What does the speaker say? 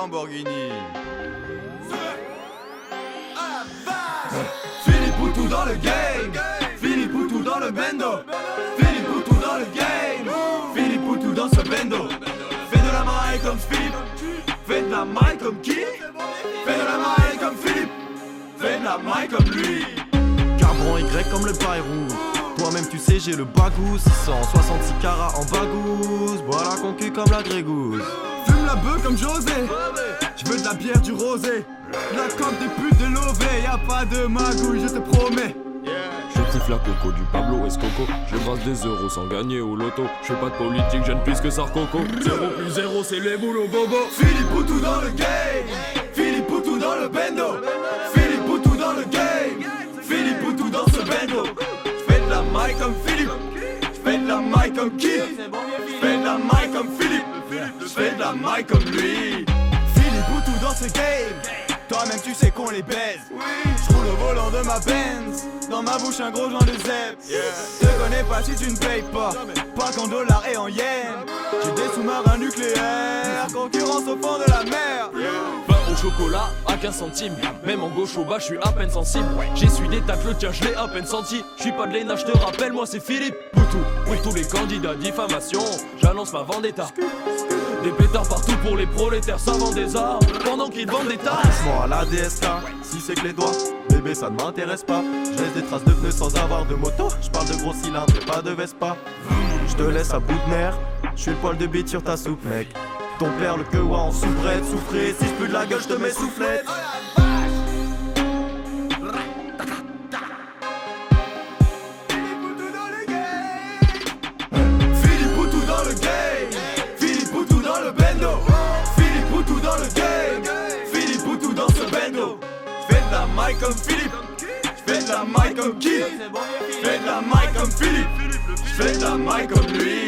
Lamborghini. Philippe Poutou dans le game, Philippe Poutou dans le bendo, Philippe Poutou dans le game, Philippe Poutou dans ce bendo. Fais de la maille comme Philippe, fais de la maille comme qui? Fais de la maille comme Philippe, fais de la maille comme lui. Carbon Y comme le Bayrou. Toi-même tu sais j'ai le bagou. 666 carats en bagousse. Bois la concu comme la grégousse. Fume la bœuf comme José. Je veux de la bière, du rosé, de la coque, des putes, de l'ové. Y'a pas de magouille, je te promets. Je kiffe la coco du Pablo Escoco. Je brasse des euros sans gagner au loto. Je fais pas de politique, je ne pisse que Sarcoco. 0 plus 0 c'est les boules au bobo. Philippe Poutou dans le game, Philippe Poutou dans le bendo, Philippe Poutou dans le game, Philippe Poutou dans ce bendo. J'fais de la maille comme Philippe, j'fais de la maille comme qui? J'fais de la maille comme Philippe, j'fais de la maille comme lui. Philippe Poutou dans ce game, toi-même tu sais qu'on les baise. J'roule au volant de ma Benz, dans ma bouche un gros joint de zep. Te connais pas si tu ne payes pas, pas qu'en dollars et en yens. J'ai des sous-marins nucléaires, concurrence au fond de la mer. Pain au chocolat à 15 centimes. Même en gauche au bas, je suis à peine sensible. J'essuie des tacles, tiens, je l'ai à peine senti. Je suis pas de l'ENA, je te rappelle, moi c'est Philippe Poutou. Pour tous les candidats diffamation, j'annonce ma vendetta. Des pétards partout pour les prolétaires savants des arts, pendant qu'ils vendent des tasses. Touche-moi à la DSK, si c'est que les doigts. Bébé ça ne m'intéresse pas. Je laisse des traces de pneus sans avoir de moto. Je parle de gros cylindres et pas de Vespa. Je te laisse à bout de nerfs. Je suis le poil de bite sur ta soupe mec. Ton père le queua en soubrette. Souffré, si je pue de la gueule je te mets soufflette. Philippe Poutou dans le game, Philippe Poutou dans le bendo, Philippe Poutou dans le game, Philippe Poutou dans ce bendo. J'fais de la maille comme Philippe, j'fais de la maille comme qui? J'fais de la maille comme Philippe, j'fais de la maille comme lui.